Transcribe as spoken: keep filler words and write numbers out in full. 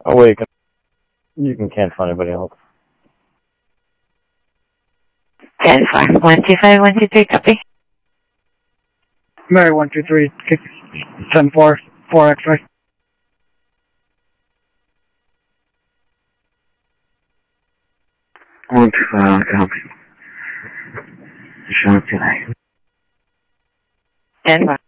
Oh wait, you can can't find anybody else. ten four, one two five, one two three, copy. Mary one two three, ten four, four X-ray. One two five, copy. Sean tonight. ten four.